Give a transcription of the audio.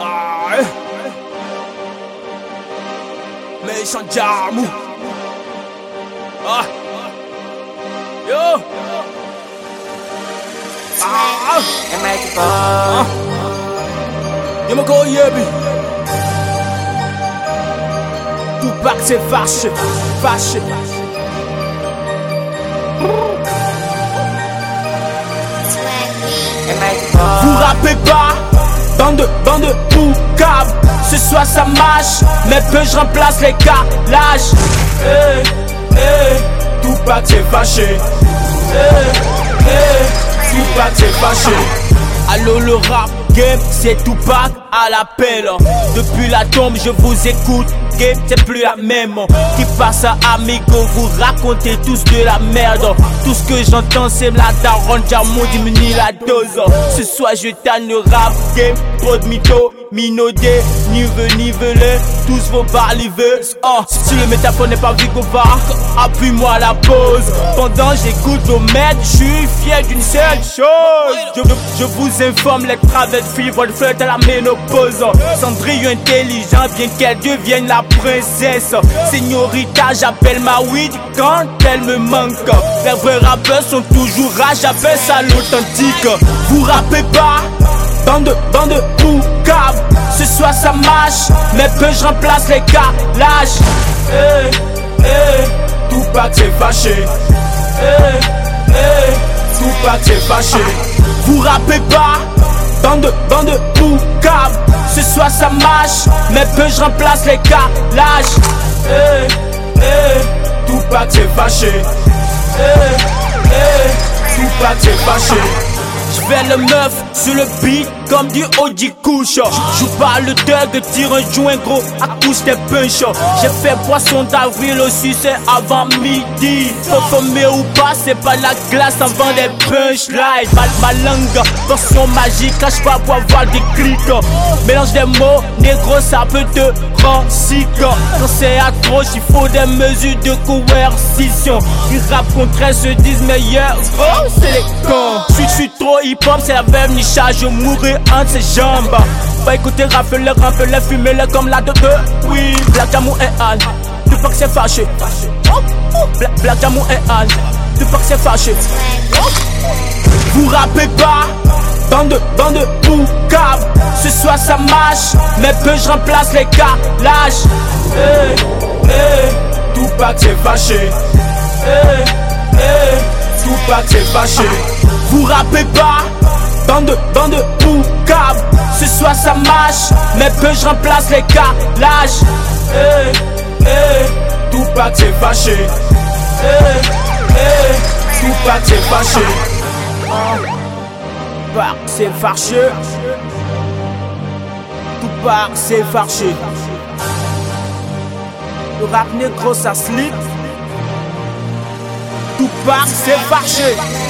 Méchant Djamou. Yo. Yo m'ko yebi. Tupac c'est fâché, fâché. Vous rappez pas, bande de poucaves. Ce soir ça marche, mais peu je remplace les calages. Tupac c'est fâché. Tupac c'est fâché. Allô le rap game, c'est Tupac à l'appel. Depuis la tombe je vous écoute. Game c'est plus la même. Qui passe à amigo, vous racontez tous de la merde. Tout ce que j'entends c'est la daronne, Djamou diminue la dose. Ce soir je tanne le rap game, trop de mythos, minaudés, nivelés, tous vos barliveuses. Si le métaphore n'est pas Vigova, appuie-moi à la pause. Pendant j'écoute vos maîtres, je suis fier d'une seule chose. Je vous informe, les travers filles, votre fleur à la ménopause. Cendrillon intelligent, bien qu'elle devienne la princesse. Señorita, j'appelle ma weed quand elle me manque. Les vrais rappeurs sont toujours là, j'appelle ça l'authentique. Vous rappez pas, bande de poucaves. Ce soir ça marche, mais peu je remplace les calages. Tupac c'est fâché. Tupac c'est fâché. Vous rappez pas, bande de poucaves. Ce soir ça marche, mais peu je remplace les calages. Tupac c'est fâché. Tupac c'est fâché. J'fais le meuf sur le beat comme du Audi couche. Joue pas le thug, tire un joint gros, accouche des punch. J'ai fait poisson d'avril aussi, c'est avant midi. Faut tomber ou pas, c'est pas la glace avant des punchlines. Ma langue, version magique, cache pas pour avoir des clics. Mélange des mots, négro, ça peut te rendre sick. Quand c'est atroce, il faut des mesures de coercition. Ils rap contre elles se disent meilleurs, oh c'est les cons. J'suis trop hip-hop, c'est la même nicha, je mourrai entre ses jambes. Va écouter rafler, fumer-le comme la de oui. Black Djamou et Al, Tupac c'est fâché. Black Djamou et Al, Tupac c'est fâché. Vous rappez pas, bande de poucaves. Ce soir ça marche, mais peu je remplace les calages. Tupac c'est fâché. Tupac c'est fâché. Vous rappez pas, bande de poucaves. Ce soir ça marche, mais peu je remplace les calages. Tupac c'est fâché. Tupac c'est fâché. Tupac c'est fâché. Tupac c'est fâché. Le rap négro ça slip. Tupac c'est fâché.